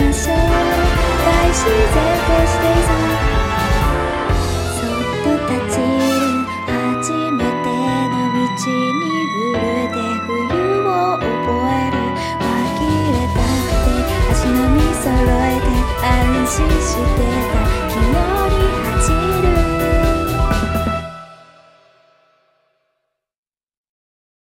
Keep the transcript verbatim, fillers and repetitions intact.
ましょう。大自然としてさ、そっと立ち入る初めての道に震えて冬を覚える。紛れたくて足並み揃えて安心して